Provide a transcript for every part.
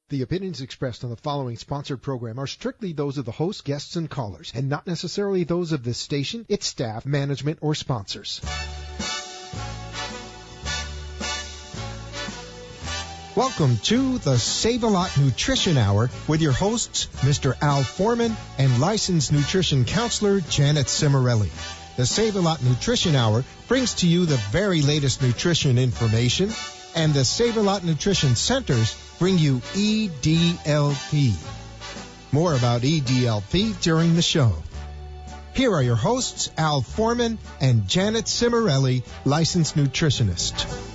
The opinions expressed on the following sponsored program are strictly those of the host, guests, and callers, and not necessarily those of this station, its staff, management, or sponsors. Welcome to the Save-A-Lot Nutrition Hour with your hosts, Mr. Al Foreman and licensed nutrition counselor Janet Cimarelli. The Save-A-Lot Nutrition Hour brings to you the very latest nutrition information, and the Save-A-Lot Nutrition Centers bring you EDLP. More about EDLP during the show. Here are your hosts, Al Foreman and Janet Cimarelli, licensed nutritionist.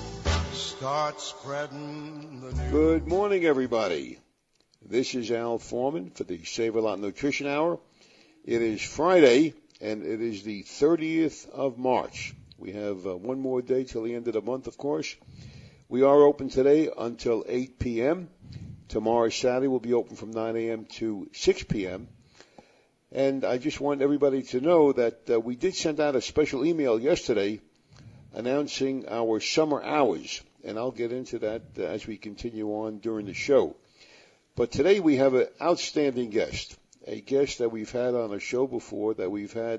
Start spreading the news. Good morning, everybody. This is Al Foreman for the Save-A-Lot Nutrition Hour. It is Friday, and it is the 30th of March. We have one more day till the end of the month, of course. We are open today until 8 p.m. Tomorrow, Saturday, we'll be open from 9 a.m. to 6 p.m. And I just want everybody to know that we did send out a special email yesterday announcing our summer hours. And I'll get into that as we continue on during the show. But today we have an outstanding guest, a guest that we've had on a show before, that we've had,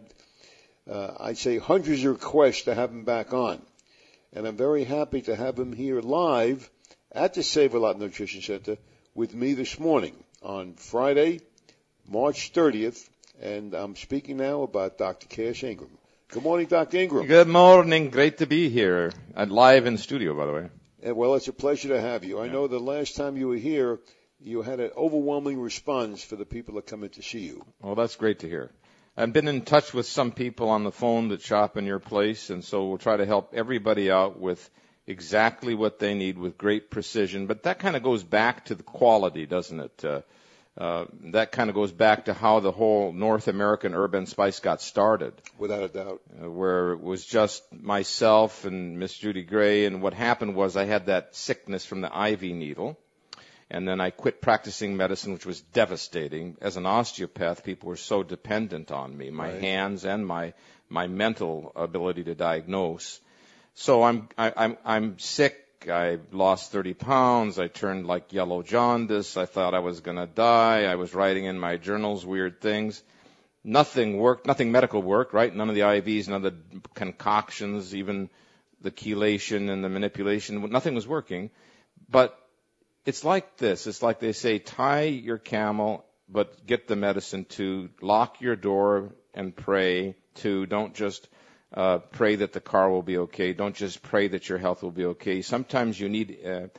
I'd say, hundreds of requests to have him back on. And I'm very happy to have him here live at the Save-A-Lot Nutrition Center with me this morning on Friday, March 30th. And I'm speaking now about Dr. Cass Ingram. Good morning, Dr. Ingram. Good morning. Great to be here. I'm live in studio, by the way. Well, it's a pleasure to have you. I know the last time you were here, you had an overwhelming response for the people that come in to see you. Well, that's great to hear. I've been in touch with some people on the phone that shop in your place, and so we'll try to help everybody out with exactly what they need with great precision. But that kind of goes back to the quality, doesn't it? That kind of goes back to how the whole North American urban spice got started. Without a doubt. Where it was just myself and Miss Judy Gray, and what happened was I had that sickness from the IV needle. And then I quit practicing medicine, which was devastating. As an osteopath, people were so dependent on me, my hands and my mental ability to diagnose. So I'm sick. I lost 30 pounds. I turned like yellow jaundice. I thought I was going to die. I was writing in my journals weird things. Nothing worked. Nothing medical worked, right? None of the IVs, none of the concoctions, even the chelation and the manipulation. Nothing was working. But it's like this. It's like they say, tie your camel, but get the medicine too. Lock your door and pray too. Don't just pray that the car will be okay. Don't just pray that your health will be okay. Sometimes you need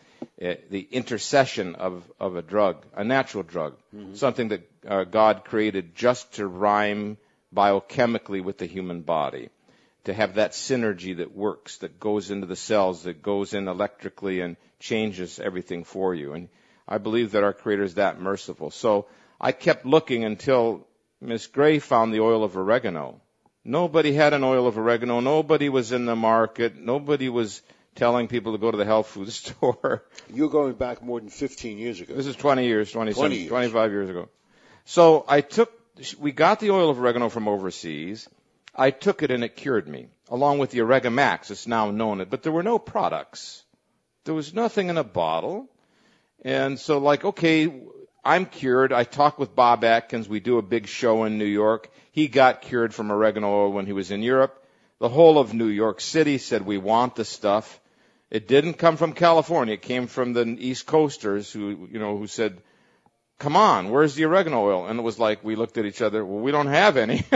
the intercession of a drug, a natural drug, something that God created just to rhyme biochemically with the human body, to have that synergy that works, that goes into the cells, that goes in electrically and changes everything for you. And I believe that our Creator is that merciful. So I kept looking until Miss Gray found the oil of oregano. Nobody had an oil of oregano. Nobody was in the market. Nobody was telling people to go to the health food store. You're going back more than 15 years ago. This is 20 years, 25 years ago. So we got the oil of oregano from overseas. I took it and it cured me, along with the Oregamax. It's now known. But there were no products. There was nothing in a bottle. And so okay, I'm cured. I talked with Bob Atkins. We do a big show in New York. He got cured from oregano oil when he was in Europe. The whole of New York City said, we want the stuff. It didn't come from California. It came from the East Coasters who said, come on, where's the oregano oil? And it was like, we looked at each other, well, we don't have any.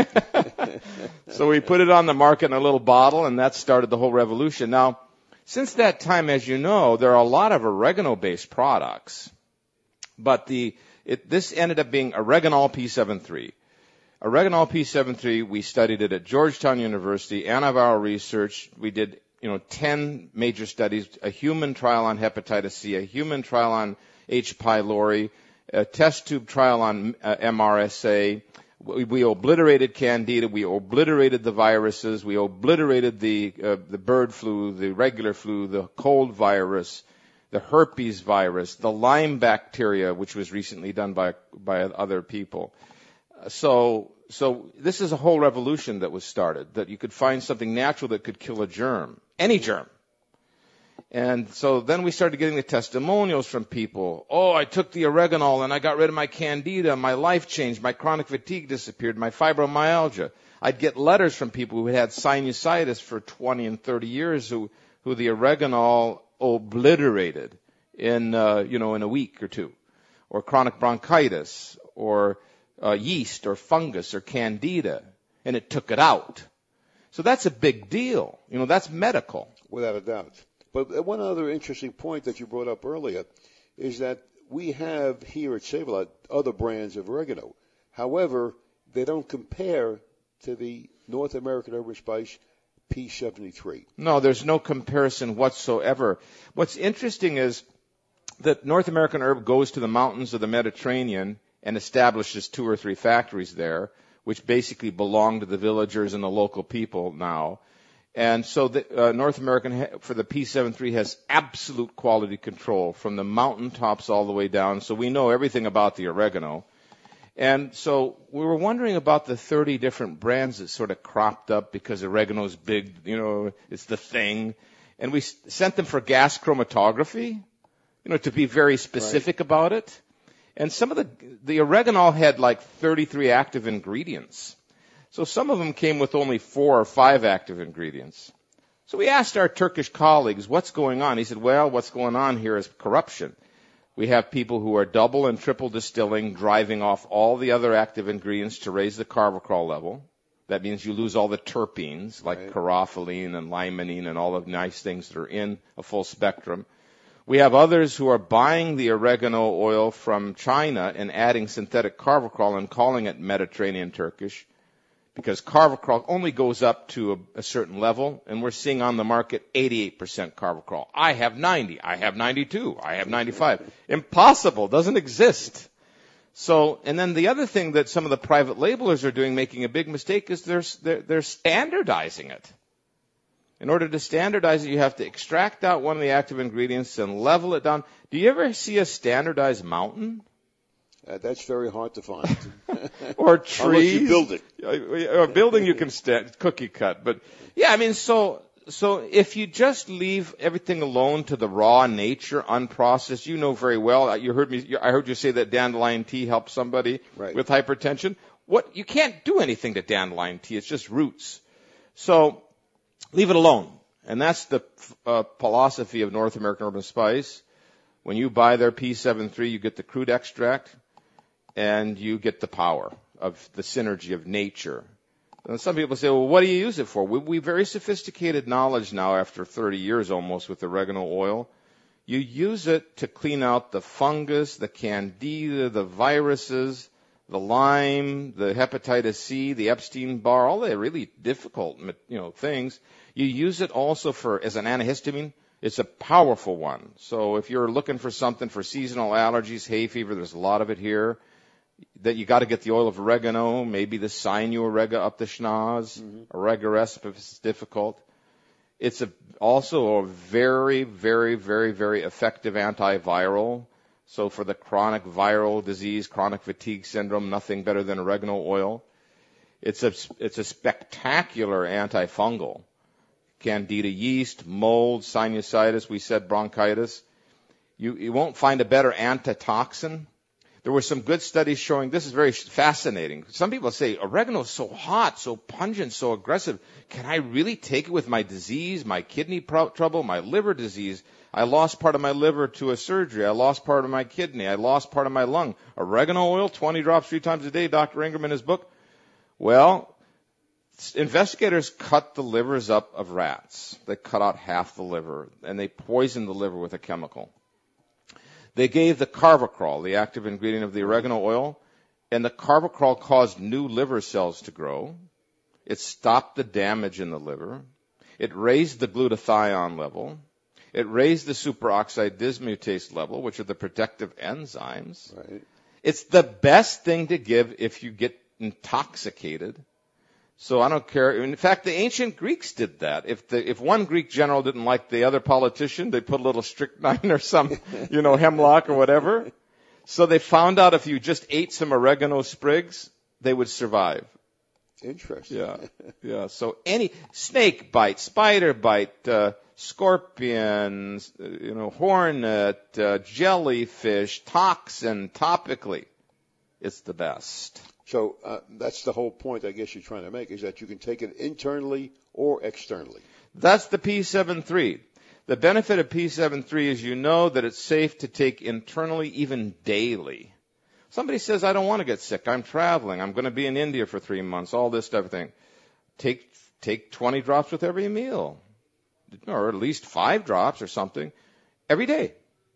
So we put it on the market in a little bottle, and that started the whole revolution. Now, since that time, as you know, there are a lot of oregano-based products. But this ended up being Oreganol P73. Oreganol P73, we studied it at Georgetown University, antiviral research. We did, 10 major studies, a human trial on hepatitis C, a human trial on H. pylori, a test tube trial on MRSA. We obliterated Candida. We obliterated the viruses. We obliterated the bird flu, the regular flu, the cold virus, the herpes virus, the Lyme bacteria, which was recently done by other people. So this is a whole revolution that was started, that you could find something natural that could kill a germ, any germ. And so then we started getting the testimonials from people. Oh, I took the oregano and I got rid of my candida. My life changed. My chronic fatigue disappeared. My fibromyalgia. I'd get letters from people who had sinusitis for 20 and 30 years who the oregano obliterated in a week or two, or chronic bronchitis, or yeast, or fungus, or candida, and it took it out. So that's a big deal. That's medical. Without a doubt. But one other interesting point that you brought up earlier is that we have here at Save-A-Lot other brands of oregano. However, they don't compare to the North American Herb & Spice P73. No, there's no comparison whatsoever. What's interesting is that North American Herb goes to the mountains of the Mediterranean and establishes 2 or 3 factories there, which basically belong to the villagers and the local people now. And so the North American, for the P73, has absolute quality control from the mountaintops all the way down. So we know everything about the oregano. And so we were wondering about the 30 different brands that sort of cropped up because oregano's big, it's the thing. And we sent them for gas chromatography, to be very specific about it. And some of the oregano had like 33 active ingredients. So some of them came with only 4 or 5 active ingredients. So we asked our Turkish colleagues, what's going on? He said, well, what's going on here is corruption. We have people who are double and triple distilling, driving off all the other active ingredients to raise the carvacrol level. That means you lose all the terpenes, like caryophyllene and limonene and all the nice things that are in a full spectrum. We have others who are buying the oregano oil from China and adding synthetic carvacrol and calling it Mediterranean Turkish, because carvacrol only goes up to a certain level, and we're seeing on the market 88% carvacrol. I have 90. I have 92. I have 95. Impossible. Doesn't exist. So, and then the other thing that some of the private labelers are doing, making a big mistake, is they're standardizing it. In order to standardize it, you have to extract out one of the active ingredients and level it down. Do you ever see a standardized mountain? That's very hard to find. Or trees. Unless you build it. Or building you can cookie cut. But yeah, I mean, so if you just leave everything alone to the raw nature, unprocessed, you know very well. I heard you say that dandelion tea helps somebody with hypertension. You can't do anything to dandelion tea. It's just roots. So leave it alone. And that's the philosophy of North American Herb & Spice. When you buy their P73, you get the crude extract, and you get the power of the synergy of nature. And some people say, well, what do you use it for? We very sophisticated knowledge now after 30 years almost with oregano oil. You use it to clean out the fungus, the candida, the viruses, the Lyme, the hepatitis C, the Epstein-Barr, all the really difficult, things. You use it also as an antihistamine. It's a powerful one. So if you're looking for something for seasonal allergies, hay fever, there's a lot of it here. That you got to get the oil of oregano, maybe the Sinu-Orega up the schnoz, Oregaresp if it's difficult. It's also a very, very, very, very effective antiviral. So for the chronic viral disease, chronic fatigue syndrome, nothing better than oregano oil. It's a spectacular antifungal. Candida yeast, mold, sinusitis, we said bronchitis. You won't find a better antitoxin. There were some good studies showing, this is very fascinating. Some people say, oregano is so hot, so pungent, so aggressive. Can I really take it with my disease, my kidney trouble, my liver disease? I lost part of my liver to a surgery. I lost part of my kidney. I lost part of my lung. Oregano oil, 20 drops 3 times a day, Dr. Ingram in his book. Well, investigators cut the livers up of rats. They cut out half the liver, and they poisoned the liver with a chemical. They gave the carvacrol, the active ingredient of the oregano oil, and the carvacrol caused new liver cells to grow. It stopped the damage in the liver. It raised the glutathione level. It raised the superoxide dismutase level, which are the protective enzymes. Right. It's the best thing to give if you get intoxicated. So I don't care. In fact, the ancient Greeks did that. If one Greek general didn't like the other politician, they put a little strychnine or some, hemlock or whatever. So they found out if you just ate some oregano sprigs, they would survive. Interesting. Yeah. So any snake bite, spider bite, scorpions, hornet, jellyfish, toxin, topically, it's the best. So that's the whole point, I guess, you're trying to make, is that you can take it internally or externally. That's the P7-3. The benefit of P7-3 is you know that it's safe to take internally, even daily. Somebody says, I don't want to get sick. I'm traveling. I'm going to be in India for 3 months, all this type of thing. Take 20 drops with every meal, or at least 5 drops or something every day.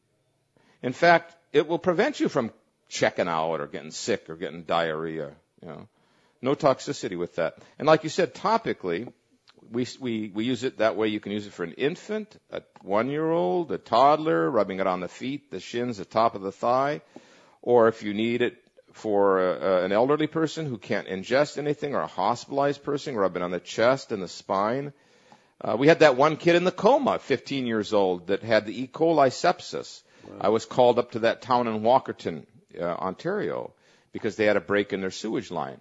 In fact, it will prevent you from checking out or getting sick or getting diarrhea. No toxicity with that. And like you said, topically, we use it that way. You can use it for an infant, a 1-year-old, a toddler, rubbing it on the feet, the shins, the top of the thigh. Or if you need it for an elderly person who can't ingest anything, or a hospitalized person, rub it on the chest and the spine. We had that one kid in the coma, 15 years old, that had the E. coli sepsis. Wow. I was called up to that town in Walkerton, Ontario, because they had a break in their sewage line.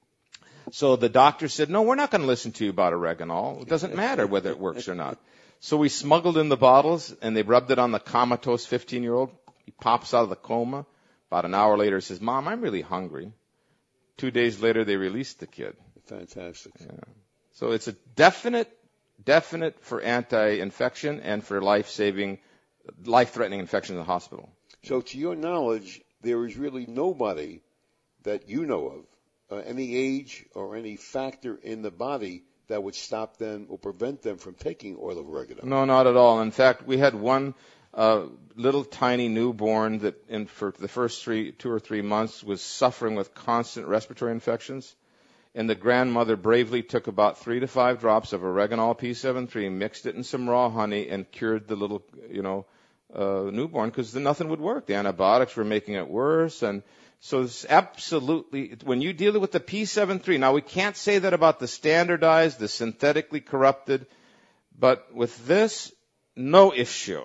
So the doctor said, no, we're not going to listen to you about oregano. It doesn't matter whether it works or not. So we smuggled in the bottles, and they rubbed it on the comatose 15-year-old. He pops out of the coma. About an hour later, he says, Mom, I'm really hungry. 2 days later, they released the kid. Fantastic. Yeah. So it's a definite for anti-infection and for life-threatening infection in the hospital. So to your knowledge, there is really nobody that you know of, any age or any factor in the body that would stop them or prevent them from taking oil of oregano. No, not at all. In fact, we had one little tiny newborn that for the first 2 or 3 months was suffering with constant respiratory infections. And the grandmother bravely took about 3 to 5 drops of oregano P7-3, mixed it in some raw honey, and cured the little, newborn, because nothing would work. The antibiotics were making it worse. And so it's absolutely, when you deal with the P7-3, now we can't say that about the standardized, the synthetically corrupted, but with this, no issue.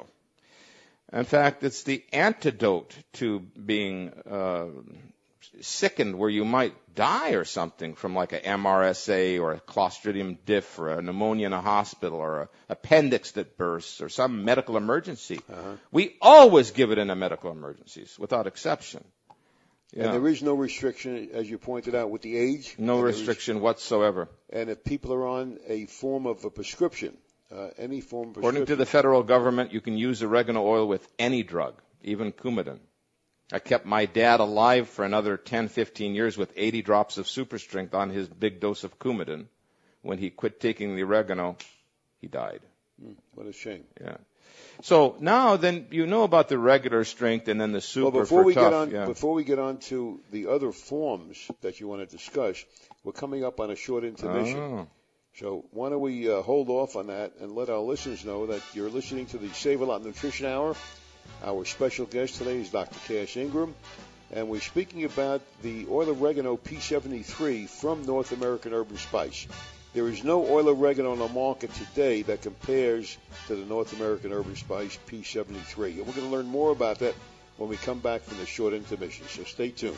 In fact, it's the antidote to being sickened, where you might die or something from like a MRSA or a Clostridium diff or a pneumonia in a hospital or an appendix that bursts or some medical emergency. We always give it in a medical emergencies without exception. Yeah. And there is no restriction, as you pointed out, with the age? No restriction whatsoever. And if people are on a form of a prescription, any form of prescription. According to the federal government, you can use oregano oil with any drug, even Coumadin. I kept my dad alive for another 10, 15 years with 80 drops of super strength on his big dose of Coumadin. When he quit taking the oregano, he died. What a shame. Yeah. So now then you know about the regular strength and then the super before for tough. Before we get on to the other forms that you want to discuss, we're coming up on a short intermission. Oh. So why don't we hold off on that and let our listeners know that you're listening to the Save-A-Lot Nutrition Hour. Our special guest today is Dr. Cass Ingram, and we're speaking about the oil oregano P73 from North American Herb & Spice. There is no oil oregano on the market today that compares to the North American Herb & Spice P73. And we're going to learn more about that when we come back from the short intermission. So stay tuned.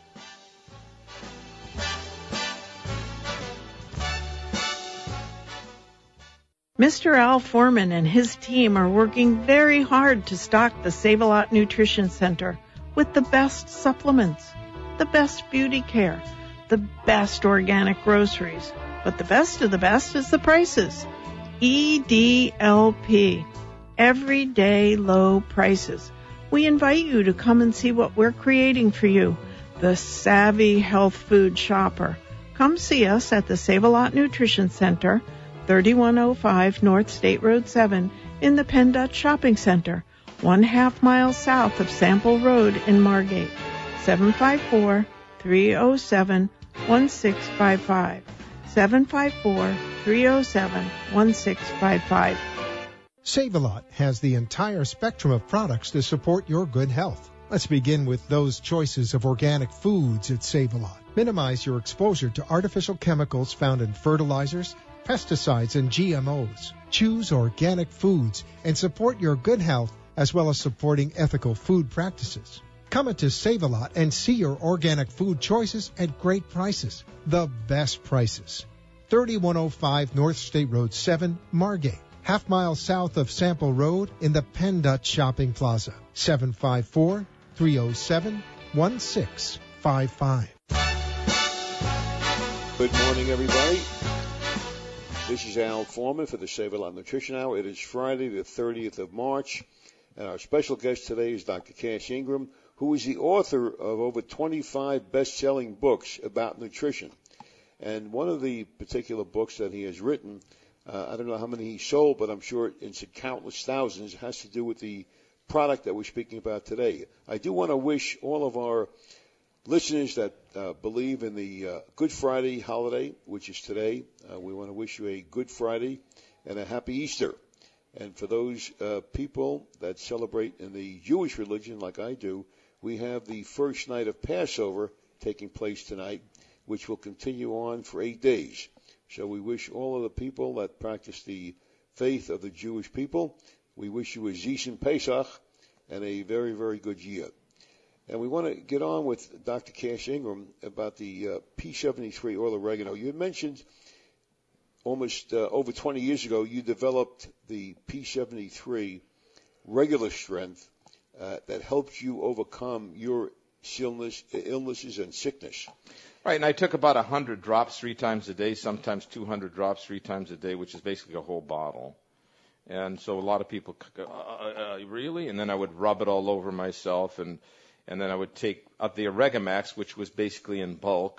Mr. Al Foreman and his team are working very hard to stock the Save-A-Lot Nutrition Center with the best supplements, the best beauty care, the best organic groceries. But the best of the best is the prices. EDLP, everyday low prices. We invite you to come and see what we're creating for you, the savvy health food shopper. Come see us at the Save-A-Lot Nutrition Center, 3105 North State Road 7 in the Penn Dutch Shopping Center, 1/2 mile south of Sample Road in Margate. 754-307-1655. 754-307-1655. Save-A-Lot has the entire spectrum of products to support your good health. Let's begin with those choices of organic foods at Save-A-Lot. Minimize your exposure to artificial chemicals found in fertilizers, pesticides, and GMOs. Choose organic foods and support your good health as well as supporting ethical food practices. Come into Save-A-Lot and see your organic food choices at great prices. The best prices. 3105 North State Road 7, Margate. Half-mile south of Sample Road in the PennDOT Shopping Plaza. 754-307-1655. Good morning, everybody. This is Al Foreman for the Save-A-Lot Nutrition Hour. It is Friday, the 30th of March, and our special guest today is Dr. Cash Ingram, who is the author of over 25 best-selling books about nutrition. And one of the particular books that he has written, I don't know how many he sold, but I'm sure it's countless thousands, has to do with the product that we're speaking about today. I do want to wish all of our listeners that believe in the Good Friday holiday, which is today, we want to wish you a Good Friday and a Happy Easter. And for those people that celebrate in the Jewish religion like I do, we have the first night of Passover taking place tonight, which will continue on for 8 days. So we wish all of the people that practice the faith of the Jewish people, we wish you a Zishin Pesach and a very, very good year. And we want to get on with Dr. Cash Ingram about the P73 oil oregano. You had mentioned almost over 20 years ago you developed the P73 regular strength that helps you overcome your illnesses and sickness. Right, and I took about 100 drops 3 times a day, sometimes 200 drops 3 times a day, which is basically a whole bottle. And so a lot of people go, really? And then I would rub it all over myself, and then I would take up the Oregamax, which was basically in bulk,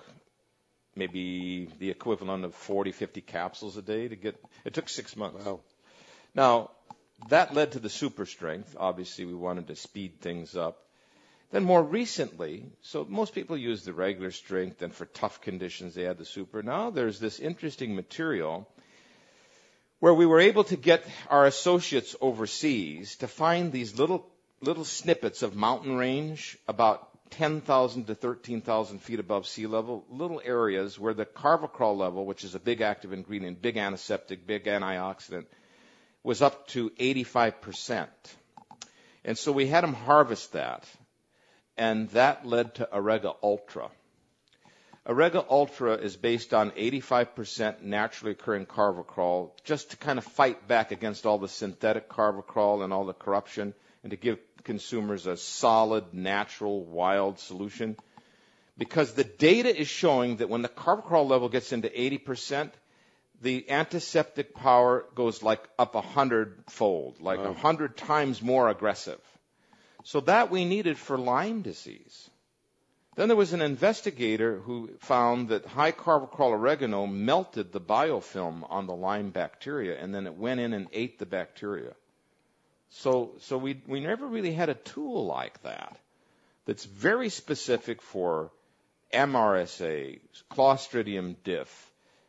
maybe the equivalent of 40, 50 capsules a day to get. It took 6 months. Wow. Now, that led to the super strength. Obviously, we wanted to speed things up. Then more recently, so most people use the regular strength, and for tough conditions they add the super. Now there's this interesting material where we were able to get our associates overseas to find these little snippets of mountain range about 10,000 to 13,000 feet above sea level, little areas where the carvacrol level, which is a big active ingredient, big antiseptic, big antioxidant, was up to 85%. And so we had them harvest that, and that led to Orega Ultra. Orega Ultra is based on 85% naturally occurring carvacrol, just to kind of fight back against all the synthetic carvacrol and all the corruption, and to give consumers a solid, natural, wild solution. Because the data is showing that when the carvacrol level gets into 80%, the antiseptic power goes like up 100-fold, like 100 times more aggressive. So that we needed for Lyme disease. Then there was an investigator who found that high carvacrol oregano melted the biofilm on the Lyme bacteria, and then it went in and ate the bacteria. So we never really had a tool like that that's very specific for MRSA, Clostridium difficile,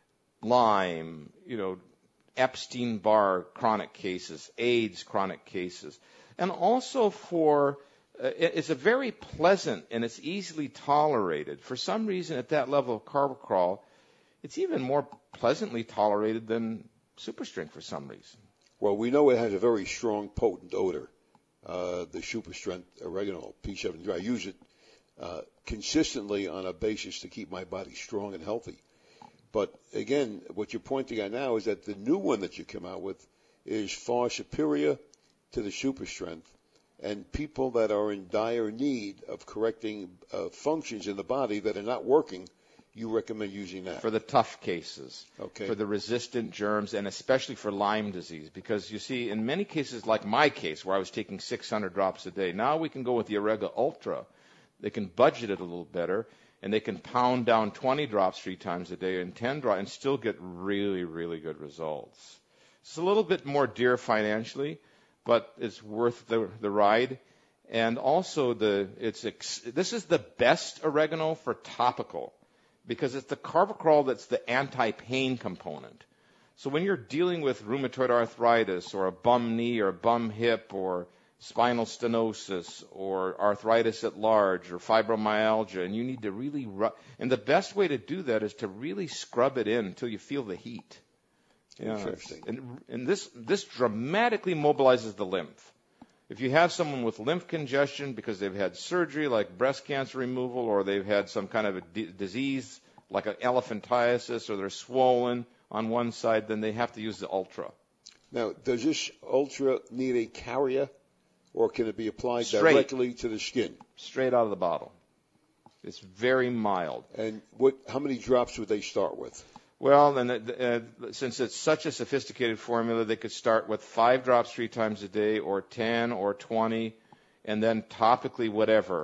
Lyme, Epstein-Barr chronic cases, AIDS chronic cases, and also for it's a very pleasant and it's easily tolerated. For some reason, at that level of carvacrol, it's even more pleasantly tolerated than super strength for some reason. Well, we know it has a very strong, potent odor, the super strength oregano, P73. I use it consistently on a basis to keep my body strong and healthy. But again, what you're pointing at now is that the new one that you come out with is far superior to the super strength, and people that are in dire need of correcting functions in the body that are not working, you recommend using that. For the tough cases, okay. For the resistant germs, and especially for Lyme disease, because you see, in many cases, like my case, where I was taking 600 drops a day, now we can go with the Orega Ultra. They can budget it a little better, and they can pound down 20 drops 3 times a day and 10 drops and still get really, really good results. It's a little bit more dear financially, but it's worth the ride. And also, this is the best oregano for topical, because it's the carvacrol that's the anti-pain component. So when you're dealing with rheumatoid arthritis or a bum knee or a bum hip or spinal stenosis or arthritis at large or fibromyalgia, and you need to really and the best way to do that is to really scrub it in until you feel the heat. Interesting. And this dramatically mobilizes the lymph. If you have someone with lymph congestion because they've had surgery like breast cancer removal, or they've had some kind of a disease like an elephantiasis, or they're swollen on one side, then they have to use the Ultra. Now, does this Ultra need a carrier, or can it be applied Straight. directly to the skin? Straight out of the bottle. It's very mild. And how many drops would they start with? Well, since it's such a sophisticated formula, they could start with 5 drops 3 times a day, or 10, or 20, and then topically whatever.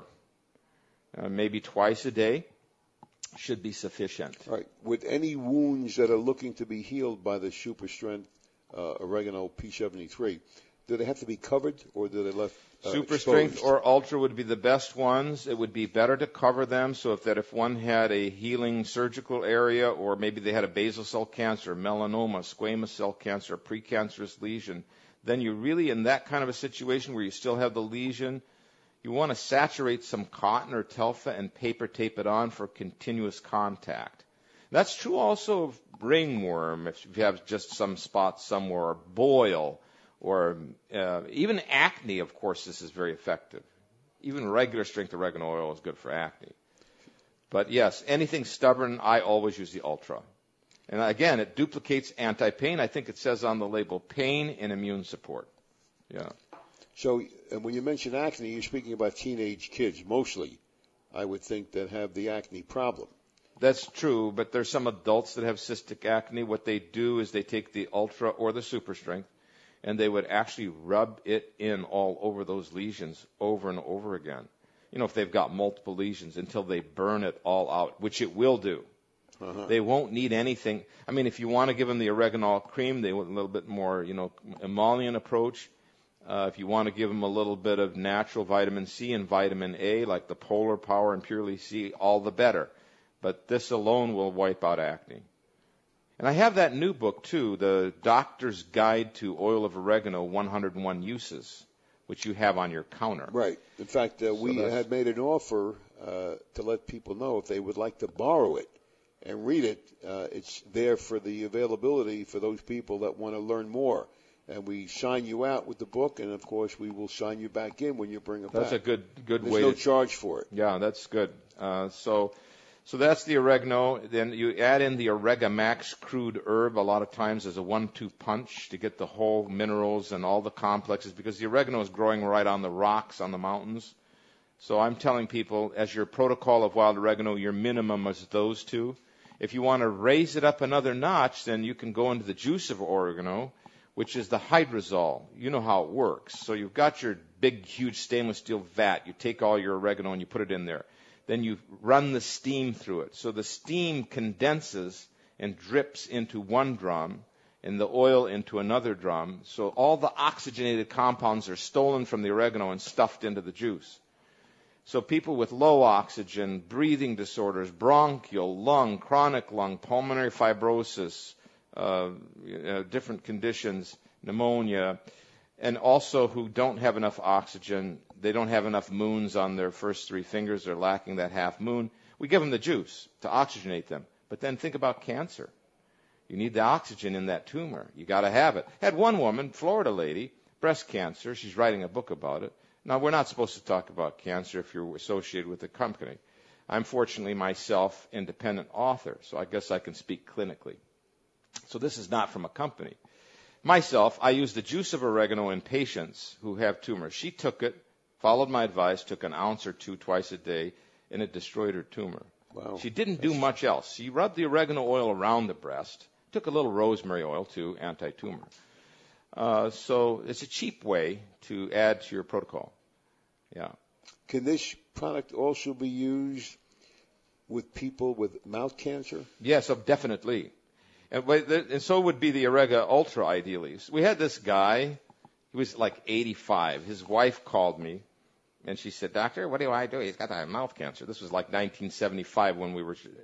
Maybe twice a day should be sufficient. All right. With any wounds that are looking to be healed by the Super Strength Oregano P73, do they have to be covered, or do they left Super exposed? Strength or Ultra would be the best ones. It would be better to cover them, so if one had a healing surgical area, or maybe they had a basal cell cancer, melanoma, squamous cell cancer, precancerous lesion, then you really, in that kind of a situation where you still have the lesion, you want to saturate some cotton or telfa and paper tape it on for continuous contact. That's true also of ringworm, if you have just some spots somewhere, or boil, or even acne. Of course, this is very effective. Even regular strength oregano oil is good for acne. But yes, anything stubborn, I always use the Ultra. And again, it duplicates anti-pain. I think it says on the label, pain and immune support. Yeah. So when you mention acne, you're speaking about teenage kids mostly, I would think, that have the acne problem. That's true, but there's some adults that have cystic acne. What they do is they take the Ultra or the Super Strength, and they would actually rub it in all over those lesions over and over again. If they've got multiple lesions, until they burn it all out, which it will do. Uh-huh. They won't need anything. I mean, if you want to give them the oregano cream, they want a little bit more, emollient approach. If you want to give them a little bit of natural vitamin C and vitamin A, like the Polar Power and Purely C, all the better. But this alone will wipe out acne. And I have that new book, too, The Doctor's Guide to Oil of Oregano, 101 Uses, which you have on your counter. Right. In fact, we had made an offer to let people know if they would like to borrow it and read it. It's there for the availability for those people that want to learn more. And we sign you out with the book, and, of course, we will sign you back in when you bring it back. That's a good way. There's no charge for it. Yeah, that's good. So that's the oregano. Then you add in the Oregamax crude herb a lot of times as a 1-2 punch to get the whole minerals and all the complexes, because the oregano is growing right on the rocks on the mountains. So I'm telling people, as your protocol of wild oregano, your minimum is those 2. If you want to raise it up another notch, then you can go into the juice of oregano, which is the hydrosol. You know how it works. So you've got your big, huge stainless steel vat. You take all your oregano and you put it in there. Then you run the steam through it. So the steam condenses and drips into one drum and the oil into another drum. So all the oxygenated compounds are stolen from the oregano and stuffed into the juice. So people with low oxygen, breathing disorders, bronchial, lung, chronic lung, pulmonary fibrosis, different conditions, pneumonia, and also who don't have enough oxygen, they don't have enough moons on their first 3 fingers, they're lacking that half moon, we give them the juice to oxygenate them. But then think about cancer. You need the oxygen in that tumor. You got to have it. Had one woman, Florida lady, breast cancer. She's writing a book about it. Now, we're not supposed to talk about cancer if you're associated with a company. I'm fortunately myself independent author, so I guess I can speak clinically. So this is not from a company. Myself, I use the juice of oregano in patients who have tumors. She took it, followed my advice, took an ounce or 2 twice a day, and it destroyed her tumor. Wow. She didn't do much else. She rubbed the oregano oil around the breast, took a little rosemary oil too, anti-tumor. So it's a cheap way to add to your protocol. Yeah. Can this product also be used with people with mouth cancer? Yes, definitely. And so would be the Orega Ultra, ideally. So we had this guy, he was like 85. His wife called me, and she said, "Doctor, what do I do? He's got mouth cancer." This was like 1975 when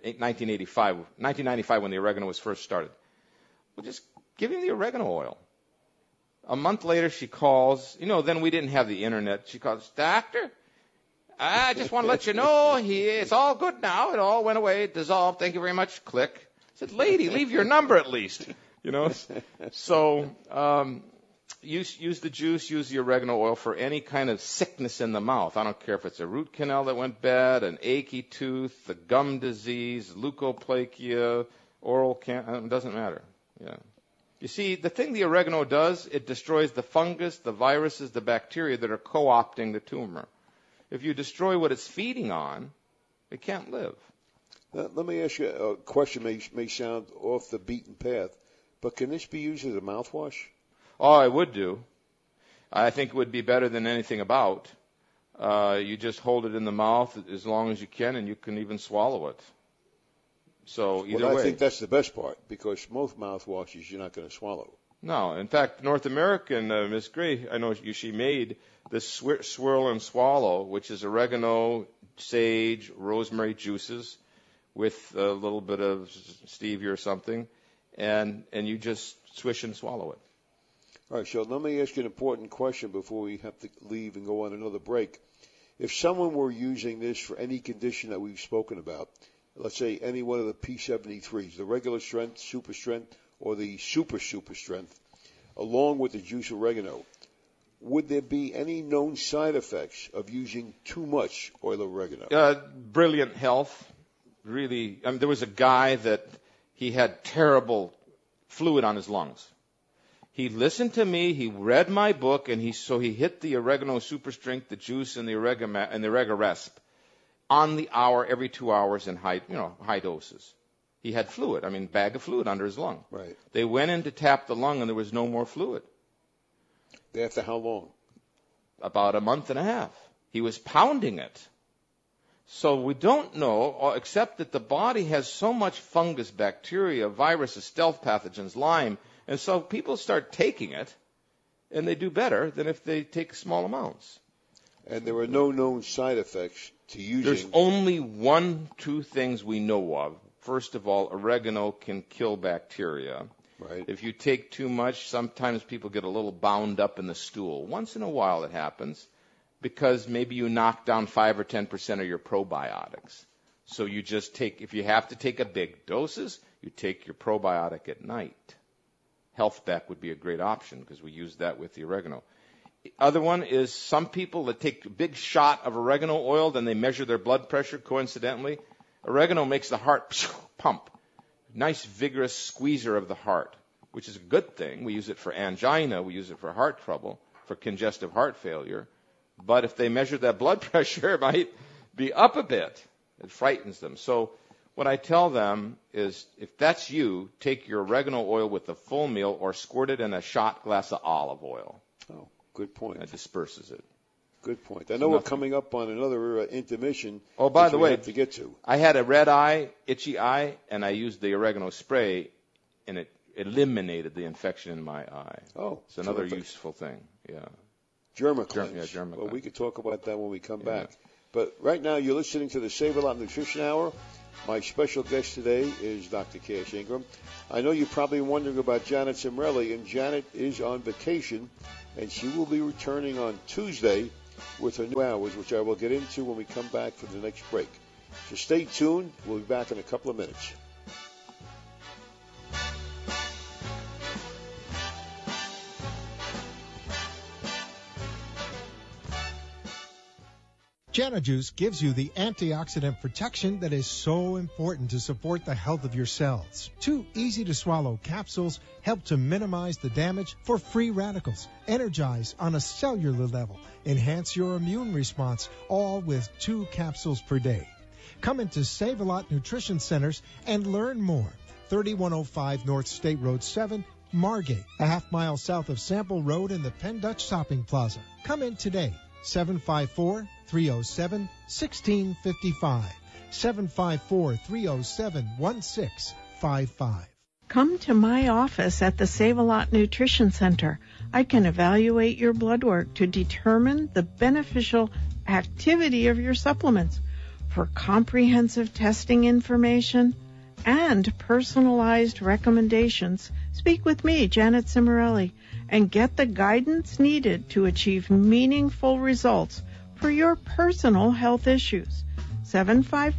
1995 when the oregano was first started. Well, just give him the oregano oil. A month later, she calls. Then we didn't have the internet. She calls, "Doctor, I just want to let you know it's all good now. It all went away, dissolved. Thank you very much." Click. I said, "Lady, leave your number at least." So use the juice, use the oregano oil for any kind of sickness in the mouth. I don't care if it's a root canal that went bad, an achy tooth, a gum disease, leukoplakia, oral cancer. It doesn't matter. Yeah. You see, the thing the oregano does, it destroys the fungus, the viruses, the bacteria that are co-opting the tumor. If you destroy what it's feeding on, it can't live. Let me ask you a question. May sound off the beaten path, but can this be used as a mouthwash? Oh, I would do. I think it would be better than anything about. You just hold it in the mouth as long as you can, and you can even swallow it. So either way. I think that's the best part, because most mouthwashes you're not going to swallow. No. In fact, North American, Miss Gray, I know she made this swirl and swallow, which is oregano, sage, rosemary juices with a little bit of stevia or something, and you just swish and swallow it. All right, so let me ask you an important question before we have to leave and go on another break. If someone were using this for any condition that we've spoken about, let's say any one of the P73s, the regular strength, super strength, or the super strength, along with the juice oregano, would there be any known side effects of using too much oil of oregano? Brilliant health. Really, there was a guy that he had terrible fluid on his lungs. He listened to me, he read my book, and he hit the oregano super strength, the juice, and the Oregaresp on the hour, every 2 hours in high doses. He had fluid, bag of fluid under his lung. Right. They went in to tap the lung, and there was no more fluid. After how long? About a month and a half. He was pounding it. So we don't know, except that the body has so much fungus, bacteria, viruses, stealth pathogens, Lyme, and so people start taking it, and they do better than if they take small amounts. And there are no known side effects to using. There's only 1-2 things we know of. First of all, oregano can kill bacteria. Right. If you take too much, sometimes people get a little bound up in the stool. Once in a while it happens because maybe you knock down 5 or 10% of your probiotics. So you just if you have to take a big doses, you take your probiotic at night. Health Back would be a great option because we use that with the oregano. The other one is some people that take a big shot of oregano oil, then they measure their blood pressure coincidentally. Oregano makes the heart pump. Nice vigorous squeezer of the heart, which is a good thing. We use it for angina. We use it for heart trouble, for congestive heart failure. But if they measure that blood pressure, it might be up a bit. It frightens them. So what I tell them is, if that's you, take your oregano oil with a full meal or squirt it in a shot glass of olive oil. Oh, good point. That disperses it. Good point. I know we're coming up on another intermission. Oh, by the way, have to get to. I had a red eye, itchy eye, and I used the oregano spray, and it eliminated the infection in my eye. Oh, it's another useful thing. Yeah. Germicleanse. Germicleanse. Well, we could talk about that when we come back. But right now, you're listening to the Save-A-Lot Nutrition Hour. My special guest today is Dr. Cash Ingram. I know you're probably wondering about Janet Cimrelli, and Janet is on vacation, and she will be returning on Tuesday with her new hours, which I will get into when we come back for the next break. So stay tuned. We'll be back in a couple of minutes. JanaJuice gives you the antioxidant protection that is so important to support the health of your cells. 2 easy-to-swallow capsules help to minimize the damage for free radicals, energize on a cellular level, enhance your immune response, all with 2 capsules per day. Come into Save-A-Lot Nutrition Centers and learn more. 3105 North State Road 7, Margate, a half-mile south of Sample Road in the Penn Dutch Shopping Plaza. Come in today. 754-307-1655. 754-307-1655. Come to my office at the Save-A-Lot Nutrition Center. I can evaluate your blood work to determine the beneficial activity of your supplements. For comprehensive testing information and personalized recommendations, speak with me, Janet Cimrelli, and get the guidance needed to achieve meaningful results for your personal health issues.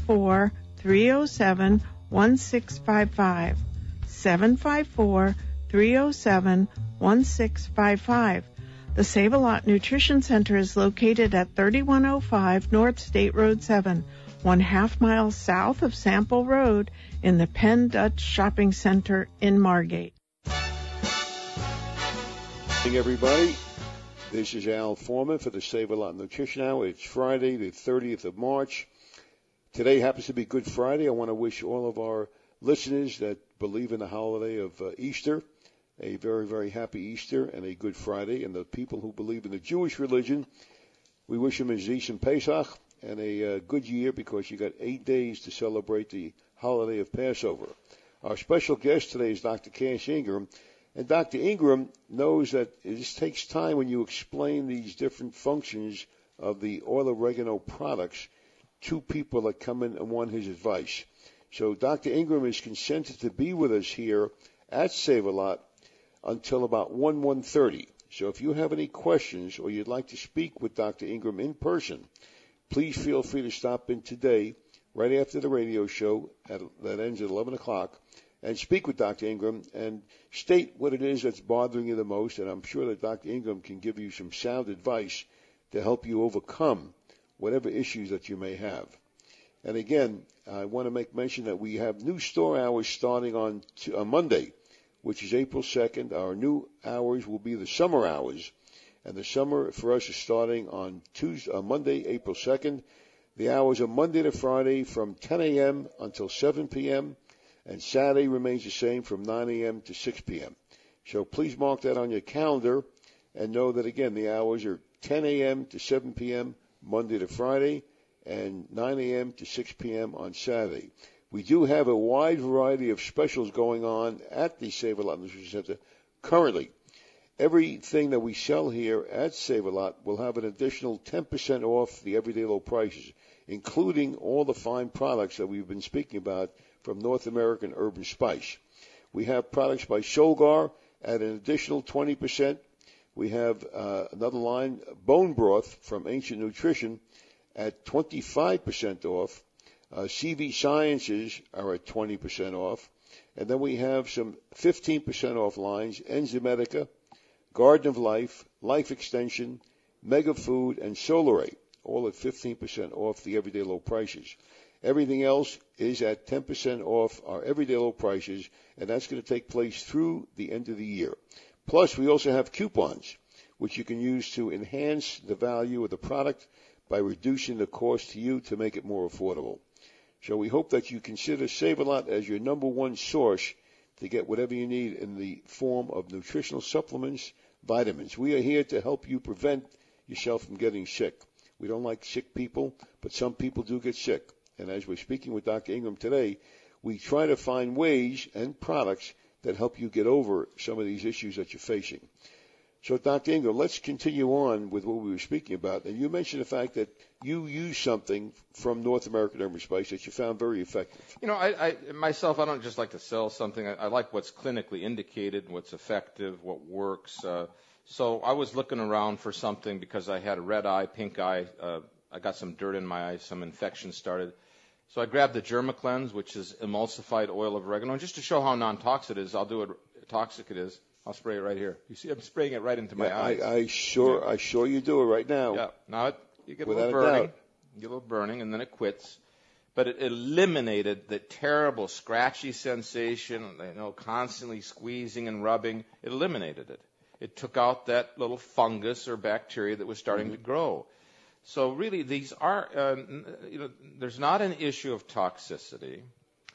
754-307-1655. 307-1655. The Save-A-Lot Nutrition Center is located at 3105 North State Road 7, 1/2 mile south of Sample Road in the Penn Dutch Shopping Center in Margate. Good morning, everybody. This is Al Foreman for the Save-A-Lot Nutrition Hour. It's Friday, the 30th of March. Today happens to be Good Friday. I want to wish all of our listeners that believe in the holiday of Easter a very, very happy Easter and a Good Friday. And the people who believe in the Jewish religion, we wish them a Zis Pesach and a good year, because you got 8 days to celebrate the holiday of Passover. Our special guest today is Dr. Cass Ingram. And Dr. Ingram knows that it just takes time when you explain these different functions of the oil oregano products to people that come in and want his advice. So Dr. Ingram is consented to be with us here at Save-A-Lot until about 1:30. So if you have any questions or you'd like to speak with Dr. Ingram in person, please feel free to stop in today, right after the radio show that ends at 11 o'clock, and speak with Dr. Ingram and state what it is that's bothering you the most. And I'm sure that Dr. Ingram can give you some sound advice to help you overcome whatever issues that you may have. And again, I want to make mention that we have new store hours starting on Monday, which is April 2nd. Our new hours will be the summer hours. And the summer for us is starting on Monday, April 2nd. The hours are Monday to Friday from 10 a.m. until 7 p.m. And Saturday remains the same from 9 a.m. to 6 p.m. So please mark that on your calendar and know that, again, the hours are 10 a.m. to 7 p.m. Monday to Friday and 9 a.m. to 6 p.m. on Saturday. We do have a wide variety of specials going on at the Save-A-Lot Nutrition Center currently. Everything that we sell here at Save-A-Lot will have an additional 10% off the everyday low prices, including all the fine products that we've been speaking about from North American Urban Spice. We have products by Solgar at an additional 20%. We have another line, bone broth from Ancient Nutrition, at 25% off. CV Sciences are at 20% off. And then we have some 15% off lines, Enzymedica, Garden of Life, Life Extension, Mega Food, and Solarate, all at 15% off the everyday low prices. Everything else is at 10% off our everyday low prices, and that's going to take place through the end of the year. Plus, we also have coupons, which you can use to enhance the value of the product by reducing the cost to you to make it more affordable. So we hope that you consider Save-A-Lot as your number one source to get whatever you need in the form of nutritional supplements, vitamins. We are here to help you prevent yourself from getting sick. We don't like sick people, but some people do get sick. And as we're speaking with Dr. Ingram today, we try to find ways and products that help you get over some of these issues that you're facing. So, Dr. Ingram, let's continue on with what we were speaking about. And you mentioned the fact that you use something from North American Urban Spice that you found very effective. You know, I myself, I don't just like to sell something. I like what's clinically indicated, what's effective, what works. So I was looking around for something because I had a red eye, pink eye. I got some dirt in my eye, some infection started. So I grabbed the Germacleanse, which is emulsified oil of oregano. And just to show how non-toxic it is, toxic it is. I'll spray it right here. You see, I'm spraying it right into my eyes. I sure you do it right now. Yeah. Now you get a little burning. You get a little burning, and then it quits. But it eliminated the terrible scratchy sensation, constantly squeezing and rubbing. It eliminated it. It took out that little fungus or bacteria that was starting to grow. So really, these are, there's not an issue of toxicity.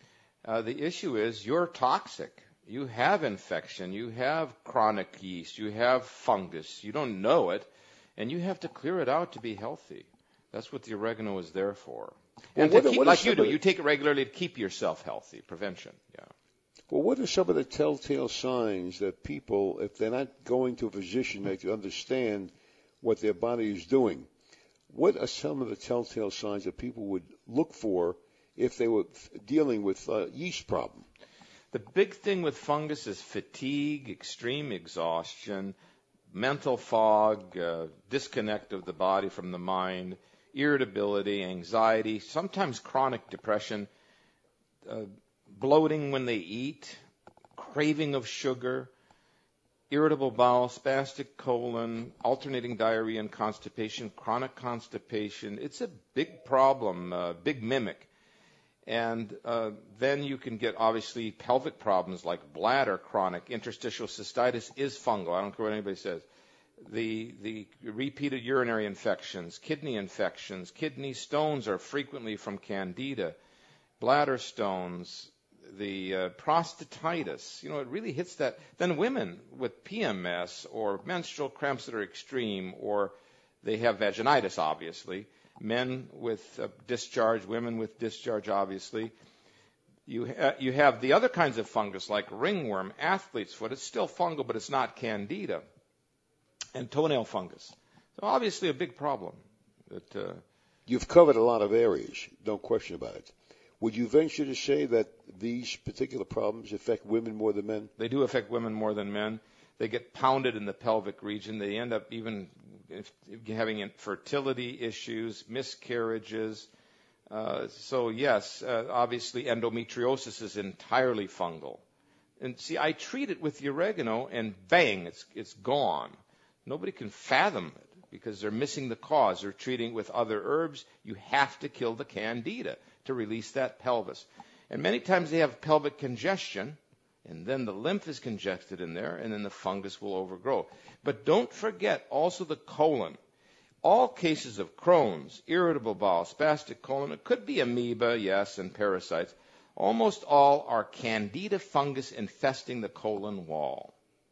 The issue is you're toxic. You have infection, you have chronic yeast, you have fungus, you don't know it, and you have to clear it out to be healthy. That's what the oregano is there for. And like you do, you take it regularly to keep yourself healthy, prevention, yeah. Well, what are some of the telltale signs that people, if they're not going to a physician, they can understand what their body is doing? What are some of the telltale signs that people would look for if they were dealing with a yeast problem? The big thing with fungus is fatigue, extreme exhaustion, mental fog, disconnect of the body from the mind, irritability, anxiety, sometimes chronic depression, bloating when they eat, craving of sugar, irritable bowel, spastic colon, alternating diarrhea and constipation, chronic constipation. It's a big problem, big mimic. And then you can get, obviously, pelvic problems like bladder, chronic, interstitial cystitis is fungal. I don't care what anybody says. The repeated urinary infections, kidney stones are frequently from candida, bladder stones, the prostatitis, it really hits that. Then women with PMS or menstrual cramps that are extreme, or they have vaginitis, obviously. Men with discharge, women with discharge, obviously. You have the other kinds of fungus like ringworm, athlete's foot. It's still fungal, but it's not candida. And toenail fungus. So obviously a big problem. You've covered a lot of areas, no question about it. Would you venture to say that these particular problems affect women more than men? They do affect women more than men. They get pounded in the pelvic region. They end up even having infertility issues, miscarriages. So yes, obviously endometriosis is entirely fungal. And see, I treat it with the oregano, and bang, it's gone. Nobody can fathom it because they're missing the cause. They're treating it with other herbs. You have to kill the candida to release that pelvis. And many times they have pelvic congestion, and then the lymph is congested in there, and then the fungus will overgrow. But don't forget also the colon. All cases of Crohn's, irritable bowel, spastic colon, it could be amoeba, yes, and parasites. Almost all are candida fungus infesting the colon wall.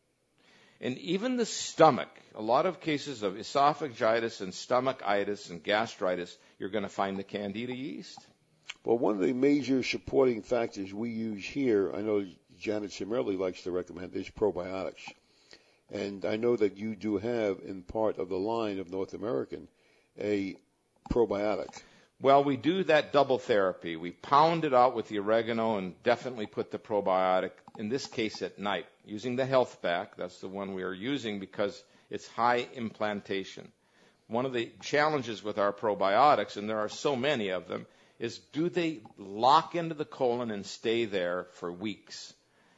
And even the stomach, a lot of cases of esophagitis and stomachitis and gastritis, you're going to find the candida yeast. Well, one of the major supporting factors we use here, I know Janet Cimarelli likes to recommend, is probiotics. And I know that you do have, in part of the line of North American, a probiotic. Well, we do that double therapy. We pound it out with the oregano and definitely put the probiotic, in this case at night, using the Health Pack. That's the one we are using because it's high implantation. One of the challenges with our probiotics, and there are so many of them, is do they lock into the colon and stay there for weeks?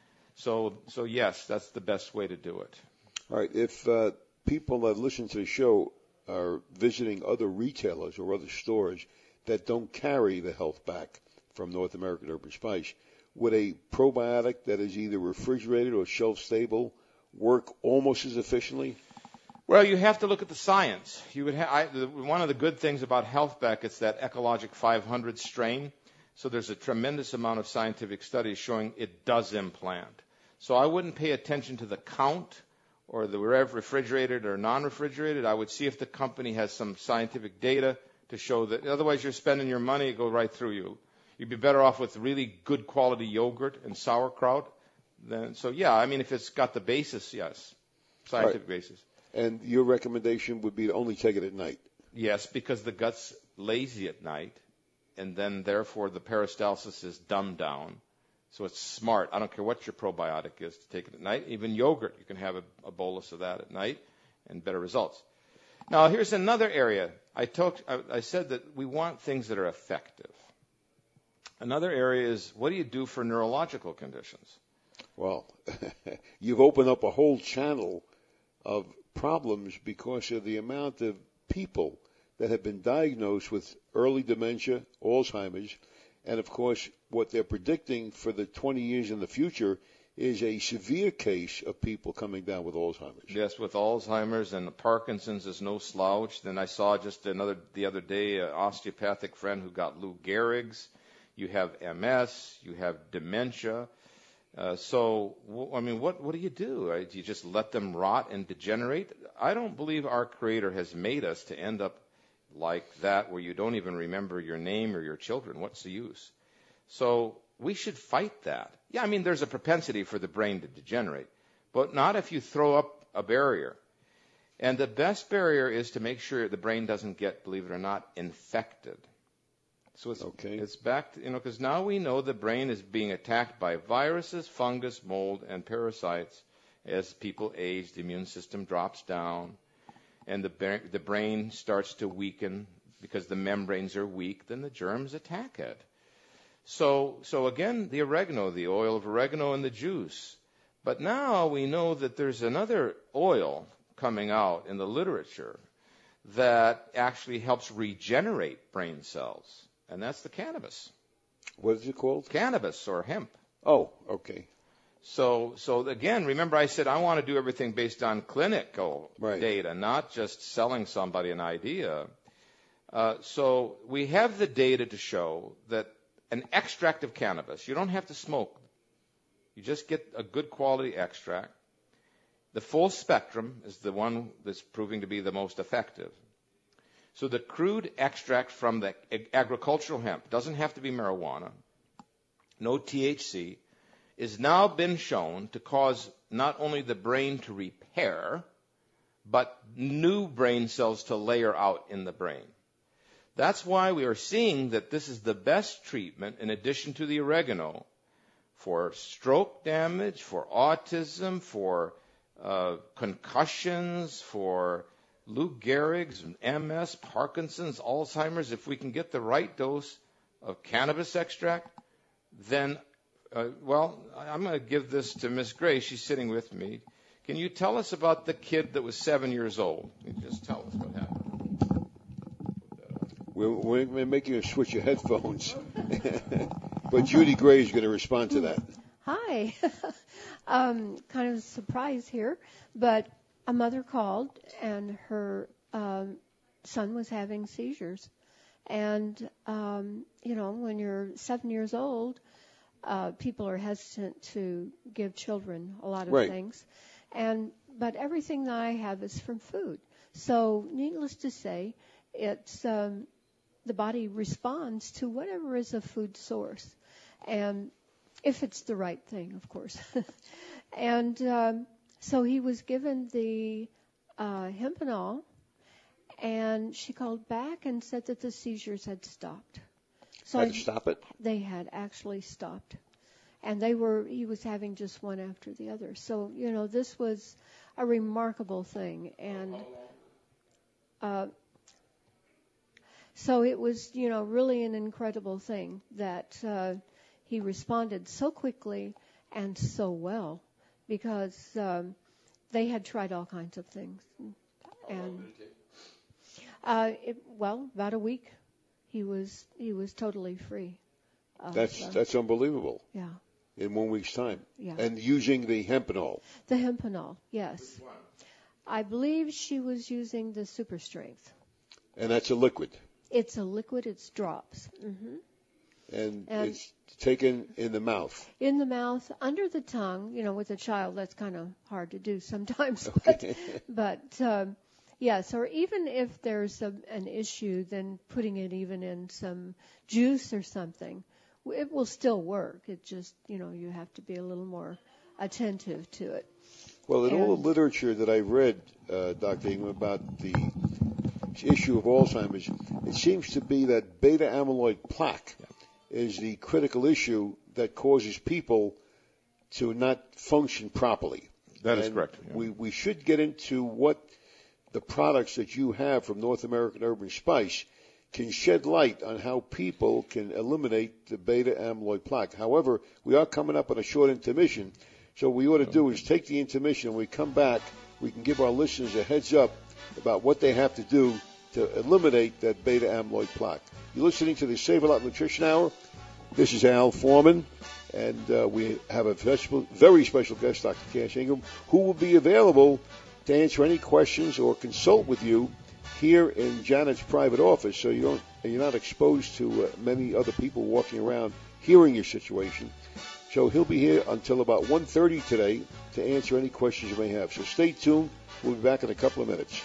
So yes, that's the best way to do it. All right. If people that listen to the show are visiting other retailers or other stores that don't carry the Health Pack from North American Herb & Spice, would a probiotic that is either refrigerated or shelf-stable work almost as efficiently? Well, you have to look at the science. One of the good things about Health Pack, it's that Ecologic 500 strain. So there's a tremendous amount of scientific studies showing it does implant. So I wouldn't pay attention to the count or the refrigerated or non-refrigerated. I would see if the company has some scientific data to show that. Otherwise, you're spending your money, it go right through you. You'd be better off with really good quality yogurt and sauerkraut. If it's got the basis, yes, scientific basis. And your recommendation would be to only take it at night? Yes, because the gut's lazy at night, and then therefore the peristalsis is dumbed down. So it's smart. I don't care what your probiotic is to take it at night. Even yogurt, you can have a bolus of that at night and better results. Now, here's another area. I said that we want things that are effective. Another area is, what do you do for neurological conditions? Well, you've opened up a whole channel of problems because of the amount of people that have been diagnosed with early dementia, Alzheimer's, and, of course, what they're predicting for the 20 years in the future is a severe case of people coming down with Alzheimer's. Yes, with Alzheimer's, and Parkinson's is no slouch. Then I saw the other day an osteopathic friend who got Lou Gehrig's. You have MS, you have dementia. What do you do? Right? Do you just let them rot and degenerate? I don't believe our Creator has made us to end up like that, where you don't even remember your name or your children. What's the use? So we should fight that. Yeah, there's a propensity for the brain to degenerate, but not if you throw up a barrier. And the best barrier is to make sure the brain doesn't get, believe it or not, infected. So it's back to, because now we know the brain is being attacked by viruses, fungus, mold, and parasites. As people age, the immune system drops down, and the brain starts to weaken because the membranes are weak. Then the germs attack it. So again, the oregano, the oil of oregano and the juice. But now we know that there's another oil coming out in the literature that actually helps regenerate brain cells, and that's the cannabis. What is it called? Cannabis or hemp. Oh, okay. So again, remember I said I want to do everything based on clinical data, not just selling somebody an idea. So we have the data to show that an extract of cannabis, you don't have to smoke. You just get a good quality extract. The full spectrum is the one that's proving to be the most effective. So the crude extract from the agricultural hemp, doesn't have to be marijuana, no THC, is now been shown to cause not only the brain to repair, but new brain cells to layer out in the brain. That's why we are seeing that this is the best treatment, in addition to the oregano, for stroke damage, for autism, for concussions, for Lou Gehrig's, MS, Parkinson's, Alzheimer's. If we can get the right dose of cannabis extract, then, I'm going to give this to Miss Gray. She's sitting with me. Can you tell us about the kid that was 7 years old? Can you just tell us what happened? We're making her switch your headphones. But Judy Gray is going to respond to that. Hi. Kind of a surprise here, but a mother called and her son was having seizures. And, when you're 7 years old, people are hesitant to give children a lot of things. But everything that I have is from food. So needless to say, it's the body responds to whatever is a food source. And if it's the right thing, of course. And so he was given the Hempanol, and she called back and said that the seizures had stopped. So had to stop it? They had actually stopped. And he was having just one after the other. So, this was a remarkable thing. And so it was, really an incredible thing that he responded so quickly and so well, because they had tried all kinds of things. And about a week, he was totally free. That's unbelievable. Yeah. In 1 week's time. Yeah. And using the Hempanol. The Hempanol, yes. I believe she was using the Super Strength. And that's a liquid. It's a liquid. It's drops. Mm-hmm. And it's taken in the mouth. In the mouth, under the tongue. With a child, that's kind of hard to do sometimes. Okay. But yes, or even if there's an issue, then putting it even in some juice or something, it will still work. It just, you have to be a little more attentive to it. Well, in all the literature that I've read, Dr. Ingram, about the issue of Alzheimer's, it seems to be that beta amyloid plaque is the critical issue that causes people to not function properly. That is correct. Yeah. We should get into what the products that you have from North American Urban Spice can shed light on how people can eliminate the beta amyloid plaque. However, we are coming up on a short intermission, so what we ought to do is take the intermission. When we come back, we can give our listeners a heads up about what they have to do to eliminate that beta amyloid plaque. You're listening to the Save-A-Lot Nutrition Hour. This is Al Foreman, and we have a very special guest, Dr. Cash Ingram, who will be available to answer any questions or consult with you here in Janet's private office, so you're not exposed to many other people walking around hearing your situation. So he'll be here until about 1:30 today to answer any questions you may have. So stay tuned. We'll be back in a couple of minutes.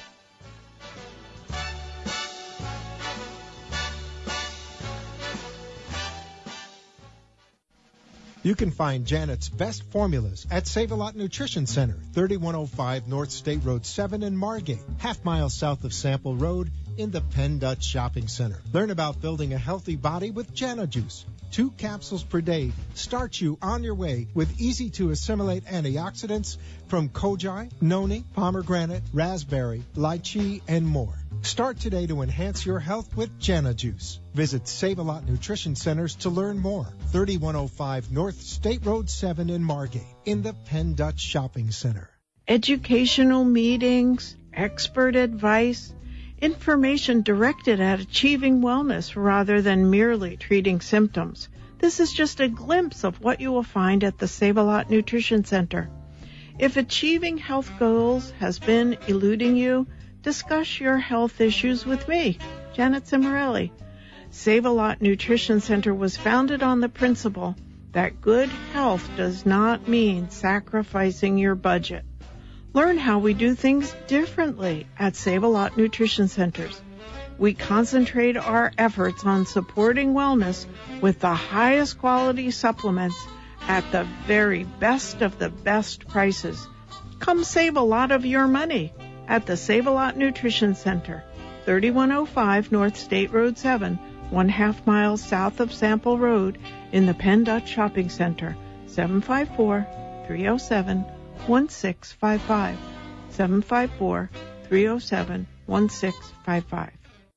You can find Janet's best formulas at Save-A-Lot Nutrition Center, 3105 North State Road 7 in Margate, half-mile south of Sample Road in the Penn Dutch Shopping Center. Learn about building a healthy body with Jana Juice. 2 capsules per day start you on your way with easy-to-assimilate antioxidants from koji, noni, pomegranate, raspberry, lychee, and more. Start today to enhance your health with Jana Juice. Visit Save-A-Lot Nutrition Centers to learn more. 3105 North State Road 7 in Margate, in the Penn Dutch Shopping Center. Educational meetings, expert advice, information directed at achieving wellness rather than merely treating symptoms. This is just a glimpse of what you will find at the Save-A-Lot Nutrition Center. If achieving health goals has been eluding you, discuss your health issues with me, Janet Cimarelli. Save-A-Lot Nutrition Center was founded on the principle that good health does not mean sacrificing your budget. Learn how we do things differently at Save-A-Lot Nutrition Centers. We concentrate our efforts on supporting wellness with the highest quality supplements at the very best of the best prices. Come save a lot of your money at the Save-A-Lot Nutrition Center, 3105 North State Road 7, 1/2 mile south of Sample Road in the Penn Dutch Shopping Center, 754-307-1655, 754-307-1655.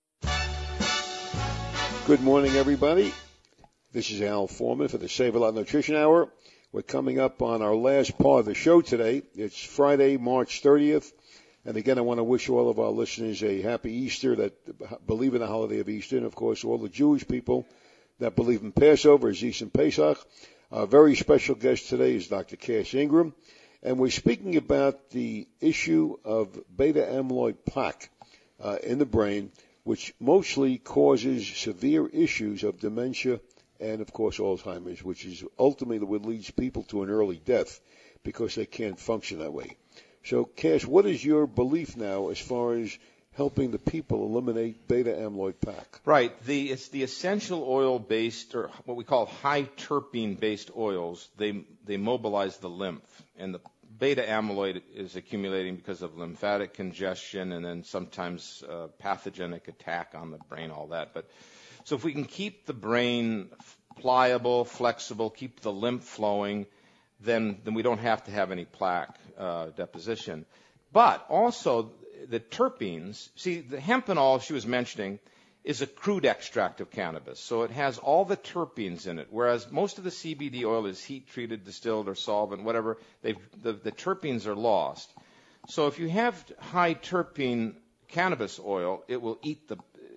Good morning, everybody. This is Al Foreman for the Save-A-Lot Nutrition Hour. We're coming up on our last part of the show today. It's Friday, March 30th. And again, I want to wish all of our listeners a happy Easter, that believe in the holiday of Easter, and of course all the Jewish people that believe in Passover, Zis and Pesach. Our very special guest today is Dr. Cass Ingram, and we're speaking about the issue of beta-amyloid plaque in the brain, which mostly causes severe issues of dementia and, of course, Alzheimer's, which is ultimately what leads people to an early death because they can't function that way. So, Cass, what is your belief now as far as helping the people eliminate beta-amyloid plaque? Right. It's the essential oil-based, or what we call high terpene-based oils. They mobilize the lymph, and the beta-amyloid is accumulating because of lymphatic congestion and then sometimes pathogenic attack on the brain, all that. But so if we can keep the brain pliable, flexible, keep the lymph flowing, then we don't have to have any plaque deposition. But also the terpenes, see, the hempenol she was mentioning is a crude extract of cannabis. So it has all the terpenes in it, whereas most of the CBD oil is heat-treated, distilled, or solvent, whatever. The terpenes are lost. So if you have high terpene cannabis oil, it will eat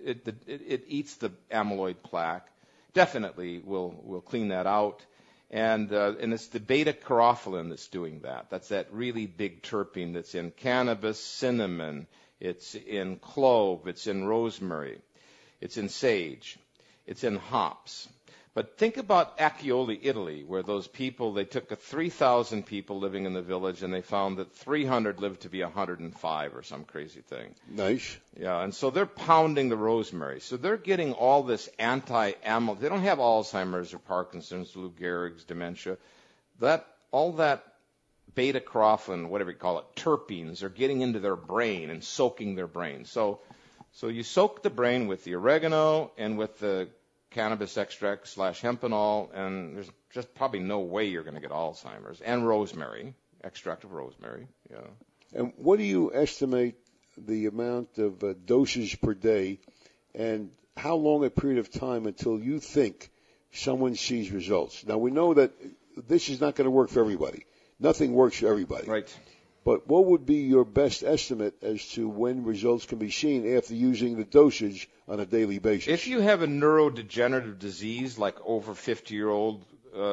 it eats the amyloid plaque. Definitely will clean that out. And it's the beta-carotene that's doing that. That's that really big terpene that's in cannabis, cinnamon, it's in clove, it's in rosemary, it's in sage, it's in hops. But think about Accioli, Italy, where those people, they took 3,000 people living in the village, and they found that 300 lived to be 105 or some crazy thing. Nice. Yeah, and so they're pounding the rosemary. So they're getting all this anti-amyloid. They don't have Alzheimer's or Parkinson's, Lou Gehrig's, dementia. All that beta-carotene, whatever you call it, terpenes, are getting into their brain and soaking their brain. So you soak the brain with the oregano and with the cannabis extract / hempenol, and there's just probably no way you're going to get Alzheimer's. And rosemary, extract of rosemary. Yeah. And what do you estimate the amount of doses per day, and how long a period of time until you think someone sees results? Now, we know that this is not going to work for everybody. Nothing works for everybody. Right. But what would be your best estimate as to when results can be seen after using the dosage on a daily basis? If you have a neurodegenerative disease like over 50-year-old,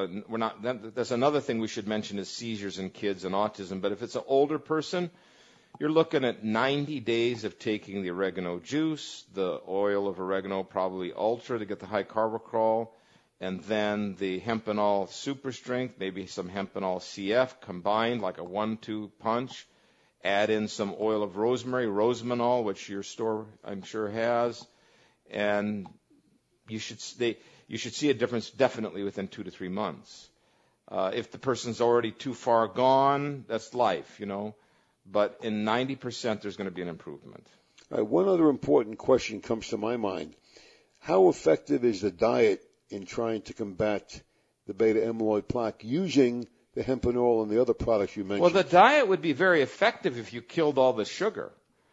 that's another thing we should mention is seizures in kids and autism. But if it's an older person, you're looking at 90 days of taking the oregano juice, the oil of oregano, probably ultra to get the high carbochol, and then the hempenol super strength, maybe some hempenol CF combined, like a 1-2 punch. Add in some oil of rosemary, rosemanol, which your store I'm sure has, and you should see a difference definitely within 2 to 3 months. If the person's already too far gone, that's life, But in 90%, there's going to be an improvement. All right, one other important question comes to my mind. How effective is the diet in trying to combat the beta-amyloid plaque using the hempenol and the other products you mentioned? Well, the diet would be very effective if you killed all the sugar.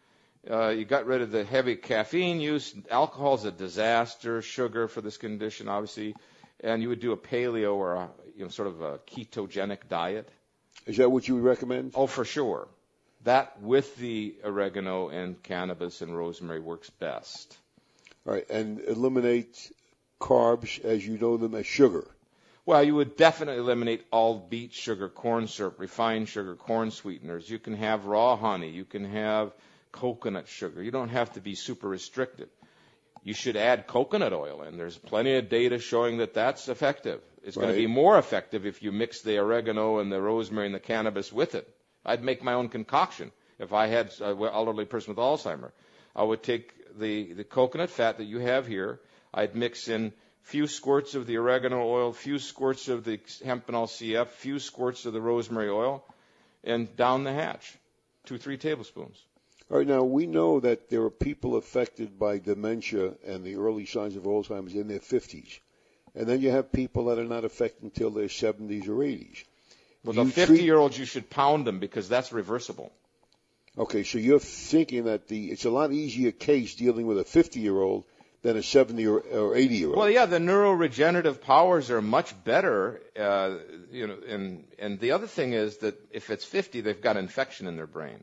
You got rid of the heavy caffeine use. Alcohol is a disaster. Sugar for this condition, obviously. And you would do a paleo or sort of a ketogenic diet. Is that what you would recommend? Oh, for sure. That with the oregano and cannabis and rosemary works best. All right, and eliminate carbs as you know them as sugar. Well, you would definitely eliminate all beet sugar, corn syrup, refined sugar, corn sweeteners. You can have raw honey. You can have coconut sugar. You don't have to be super restricted. You should add coconut oil in. There's plenty of data showing that that's effective. It's going to be more effective if you mix the oregano and the rosemary and the cannabis with it. I'd make my own concoction. If I had an elderly person with Alzheimer's, I would take the coconut fat that you have here. I'd mix in few squirts of the oregano oil, few squirts of the hempenol CF, few squirts of the rosemary oil, and down the hatch, 2-3 tablespoons. All right, now we know that there are people affected by dementia and the early signs of Alzheimer's in their 50s. And then you have people that are not affected until their 70s or 80s. Well, the 50-year-olds, you should pound them because that's reversible. Okay, so you're thinking that it's a lot easier case dealing with a 50-year-old than a 70 or 80-year-old. Well, yeah, the neuroregenerative powers are much better, and the other thing is that if it's 50, they've got infection in their brain.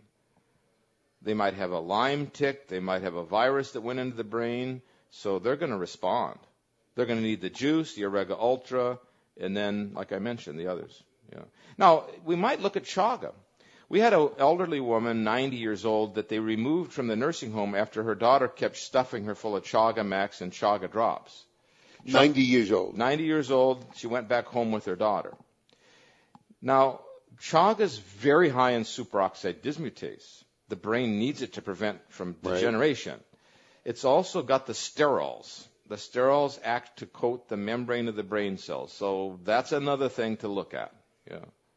They might have a Lyme tick, they might have a virus that went into the brain, so they're going to respond. They're going to need the juice, the Orega Ultra, and then, like I mentioned, the others. Yeah. Now, we might look at chaga. We had an elderly woman, 90 years old, that they removed from the nursing home after her daughter kept stuffing her full of Chaga Max and Chaga drops. 90 years old. 90 years old. She went back home with her daughter. Now, Chaga is very high in superoxide dismutase. The brain needs it to prevent from degeneration. It's also got the sterols. The sterols act to coat the membrane of the brain cells. So that's another thing to look at. Yeah.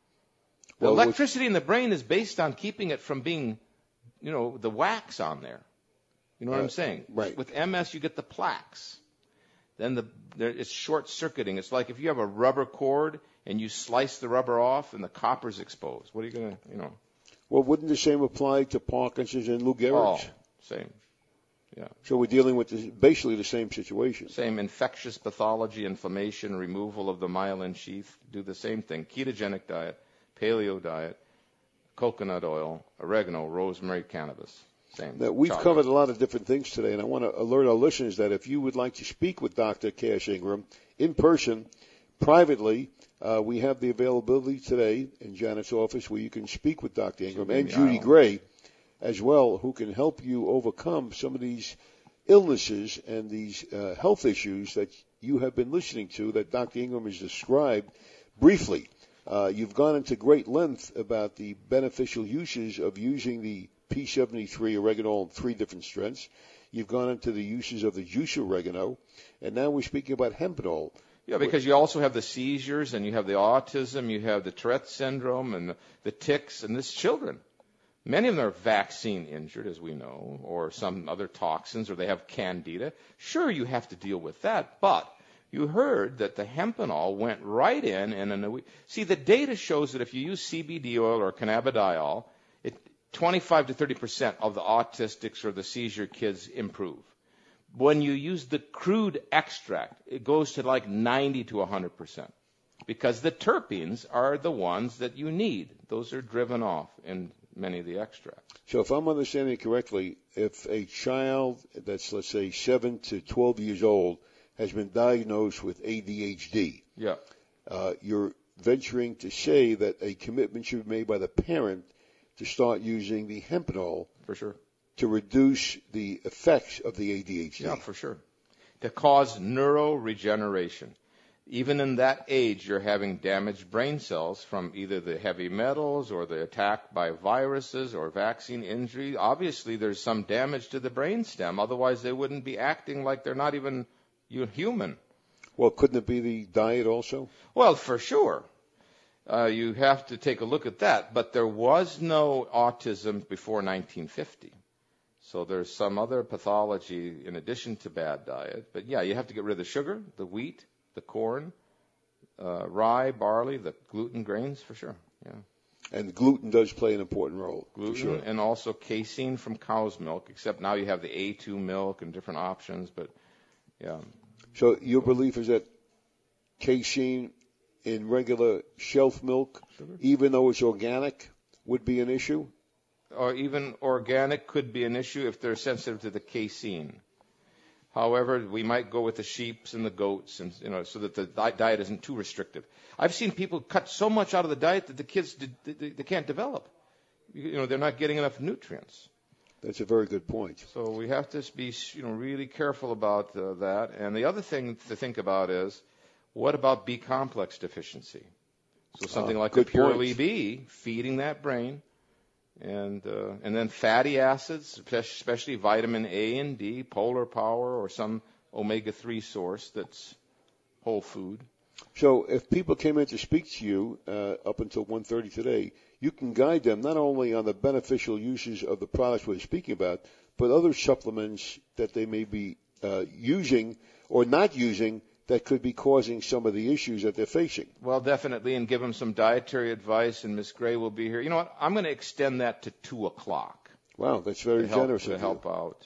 The electricity in the brain is based on keeping it from being, the wax on there. You know what I'm saying? Right. With MS, you get the plaques. Then it's short-circuiting. It's like if you have a rubber cord and you slice the rubber off and the copper's exposed. What are you going to, Well, wouldn't the same apply to Parkinson's and Lou Gehrig's? Oh, same. Yeah. So we're dealing with basically the same situation. Same infectious pathology, inflammation, removal of the myelin sheath. Do the same thing. Ketogenic diet, paleo diet, coconut oil, oregano, rosemary, cannabis. Same. Now, we've covered a lot of different things today, and I want to alert our listeners that if you would like to speak with Dr. Cash Ingram in person, privately, we have the availability today in Janet's office where you can speak with Dr. Ingram and Judy Gray as well, who can help you overcome some of these illnesses and these health issues that you have been listening to that Dr. Ingram has described briefly. You've gone into great length about the beneficial uses of using the P73 oregano in 3 different strengths. You've gone into the uses of the juice oregano, and now we're speaking about hempenol. Yeah, because you also have the seizures, and you have the autism, you have the Tourette syndrome, and the tics, and this children. Many of them are vaccine injured, as we know, or some other toxins, or they have candida. Sure, you have to deal with that, but you heard that the hempenol went right in see, the data shows that if you use CBD oil or cannabidiol, 25 to 30% of the autistics or the seizure kids improve. When you use the crude extract, it goes to like 90 to 100%, because the terpenes are the ones that you need. Those are driven off in many of the extracts. So if I'm understanding correctly, if a child that's, let's say, 7 to 12 years old has been diagnosed with ADHD, you're venturing to say that a commitment should be made by the parent to start using the hempenol for sure to reduce the effects of the ADHD. Yeah, for sure. To cause neuroregeneration. Even in that age, you're having damaged brain cells from either the heavy metals or the attack by viruses or vaccine injury. Obviously, there's some damage to the brainstem. Otherwise, they wouldn't be acting like they're not even human. Well, couldn't it be the diet also? Well, for sure. You have to take a look at that. But there was no autism before 1950. So there's some other pathology in addition to bad diet. But, yeah, you have to get rid of the sugar, the wheat, the corn, rye, barley, the gluten grains, for sure. Yeah. And gluten does play an important role. Gluten, sure. And also casein from cow's milk, except now you have the A2 milk and different options, but yeah. So your belief is that casein in regular shelf milk, even though it's organic, would be an issue? Or even organic could be an issue if they're sensitive to the casein. However, we might go with the sheeps and the goats, and so that the diet isn't too restrictive. I've seen people cut so much out of the diet that the kids they can't develop. They're not getting enough nutrients. That's a very good point. So we have to be really careful about that. And the other thing to think about is, what about B complex deficiency? So something like a Purely B, feeding that brain. And then fatty acids, especially vitamin A and D, Polar Power, or some omega-3 source that's whole food. So if people came in to speak to you up until 1:30 today, you can guide them not only on the beneficial uses of the products we're speaking about, but other supplements that they may be using or not using that could be causing some of the issues that they're facing. Well, definitely, and give them some dietary advice, and Ms. Gray will be here. You know what? I'm going to extend that to 2 o'clock. Wow, that's very generous of you. To help out,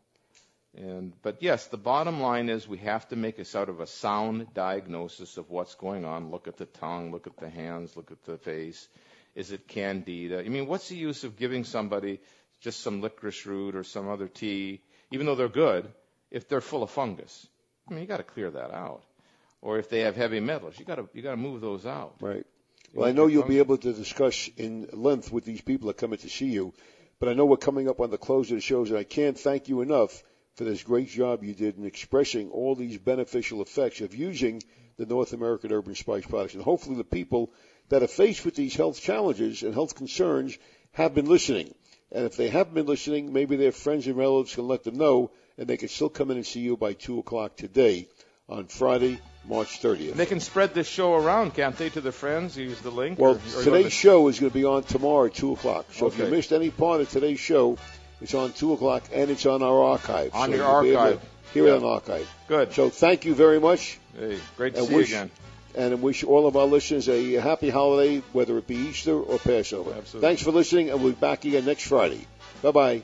But yes, the bottom line is we have to make a sort of a sound diagnosis of what's going on. Look at the tongue, look at the hands, look at the face. Is it candida? What's the use of giving somebody just some licorice root or some other tea, even though they're good, if they're full of fungus? You got to clear that out. Or if they have heavy metals, you got to move those out. Right. Well, I know you'll be able to discuss in length with these people that come in to see you, but I know we're coming up on the close of the shows, and I can't thank you enough for this great job you did in expressing all these beneficial effects of using the North American Herb & Spice products. And hopefully the people that are faced with these health challenges and health concerns have been listening. And if they haven't been listening, maybe their friends and relatives can let them know, and they can still come in and see you by 2 o'clock today on Friday, March 30th. They can spread this show around, can't they, to their friends? Use the link? Well, today's show is going to be on tomorrow at 2 o'clock. So okay. If you missed any part of today's show, it's on 2 o'clock, and it's on our archive. On your archive. Hear it on archive. Good. So thank you very much. Hey, great to see you again. And I wish all of our listeners a happy holiday, whether it be Easter or Passover. Absolutely. Thanks for listening, and we'll be back again next Friday. Bye-bye.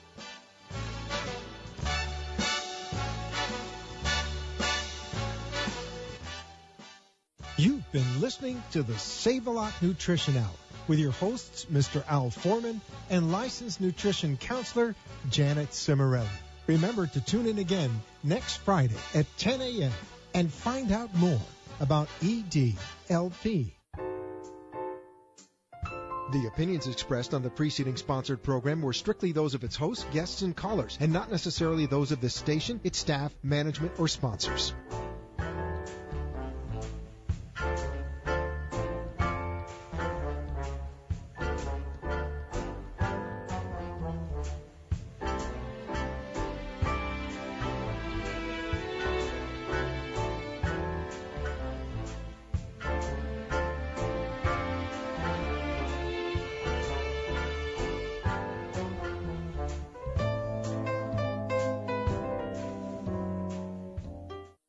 You've been listening to the Save-A-Lot Nutrition Hour with your hosts, Mr. Al Foreman and licensed nutrition counselor, Janet Cimarelli. Remember to tune in again next Friday at 10 a.m. and find out more about EDLP. The opinions expressed on the preceding sponsored program were strictly those of its hosts, guests, and callers, and not necessarily those of this station, its staff, management, or sponsors.